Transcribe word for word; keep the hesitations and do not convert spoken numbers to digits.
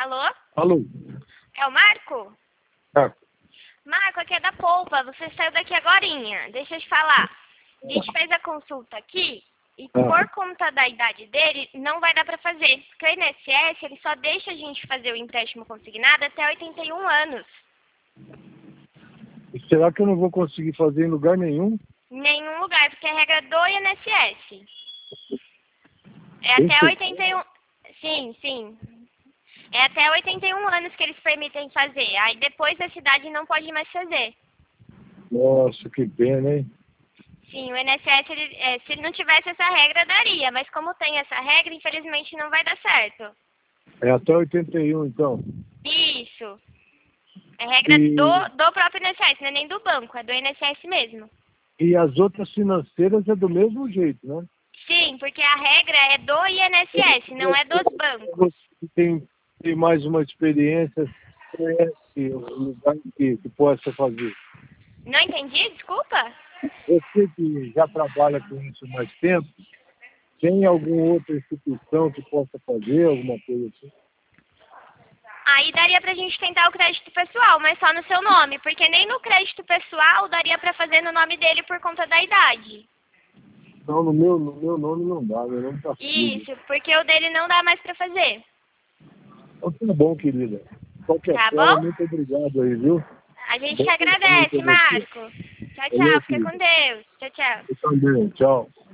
Alô? Alô? É o Marco? É. Marco, aqui é da Polpa. Você saiu daqui agorinha. Deixa eu te falar. A gente fez a consulta aqui e por conta da idade dele, não vai dar pra fazer. Porque o I N S S, ele só deixa a gente fazer o empréstimo consignado até oitenta e um anos. E será que eu não vou conseguir fazer em lugar nenhum? Em nenhum lugar, porque é regra do I N S S. É Tem até certeza? oitenta e um... Sim, sim. É até oitenta e um anos que eles permitem fazer. Aí depois dessa idade não pode mais fazer. Nossa, que pena, hein? Sim, o I N S S, ele, é, se não tivesse essa regra, daria. Mas como tem essa regra, infelizmente não vai dar certo. É até oitenta e um, então. Isso. É regra E, do, do próprio I N S S, não é nem do banco, é do I N S S mesmo. e as outras financeiras é do mesmo jeito, né? Sim, porque a regra é do I N S S, não é dos bancos. Você tem, tem mais uma experiência, conhece o lugar que, que possa fazer. Não entendi? Desculpa? Você que já trabalha com isso há mais tempo, tem alguma outra instituição que possa fazer alguma coisa assim? Aí daria pra gente tentar o crédito pessoal, mas só no seu nome, porque nem no crédito pessoal daria pra fazer no nome dele por conta da idade. Não, no meu, no meu nome não dá, meu nome tá sujo. Isso, porque o dele não dá mais pra fazer. Então tá bom, querida. Qualquer Tá forma, bom? muito obrigado aí, viu? A gente Bom que trabalho agradece, pra você. Marco. Tchau, tchau. Valeu, Fica querida. com Deus. Tchau, tchau. Eu também. Tchau.